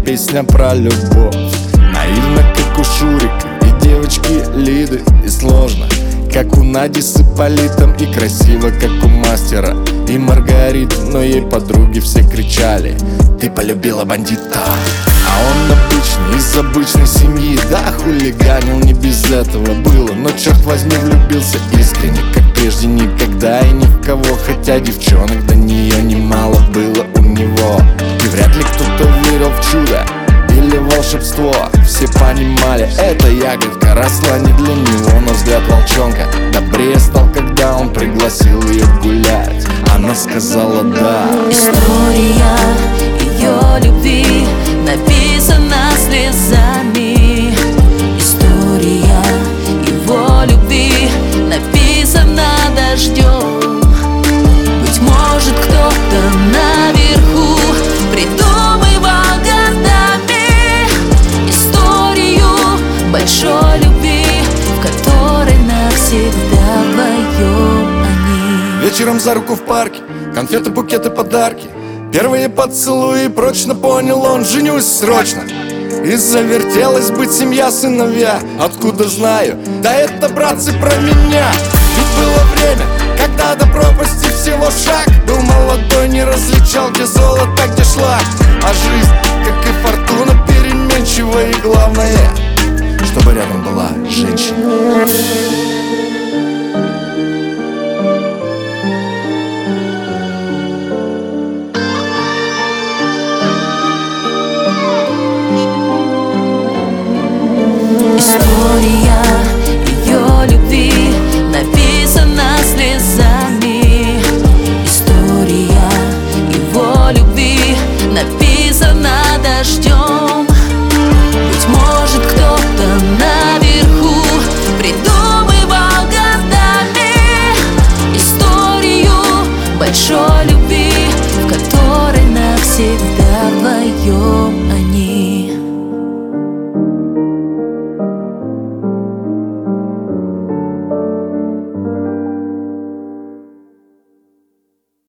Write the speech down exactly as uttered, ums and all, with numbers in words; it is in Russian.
песня про любовь. Наивно, как у Шурика и девочки Лиды, и сложно, как у Нади с Ипполитом, и красиво, как у Мастера и Маргариты. Но ей подруги все кричали: ты полюбила бандита. А он обычный, из обычной семьи, да, хулиганил, не без этого было. Но, черт возьми, влюбился искренне, как прежде никогда и ни в кого. Хотя девчонок до нее немало было у него. И вряд ли кто-то верил в чудо или волшебство. Все понимали, эта ягодка росла не для него. Но взгляд волчонка добрее стал, когда он пригласил ее гулять. Она сказала да. История ее любви написана слезами. История его любви написана дождем. Быть может, кто-то наверху придумывал годами историю большой любви, в которой навсегда вдвоем они. Вечером за руку в парке, конфеты, букеты, подарки, первые поцелуи, прочно понял он: женюсь срочно. И завертелась быть семья, сыновья. Откуда знаю? Да это, братцы, про меня. Ведь было время, когда до пропасти всего шаг. Был молодой, не различал, где золото, где шлак. А жизнь, как и фортуна, переменчива. И главное, чтобы рядом была женщина. История ее любви написана слезами. История его любви написана дождем. Быть может, кто-то наверху придумывал годами историю большой любви, в которой навсегда вдвоем они.